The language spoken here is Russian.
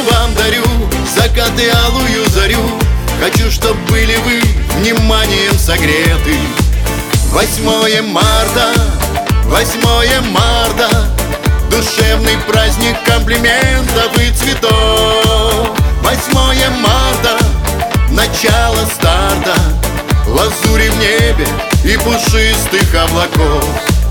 вам дарю закат и алую зарю. Хочу, чтоб были вы вниманием согреты. 8 марта, 8 марта, душевный праздник комплиментов и цветов. 8 марта, начало старта, лазури в небе и пушистых облаков.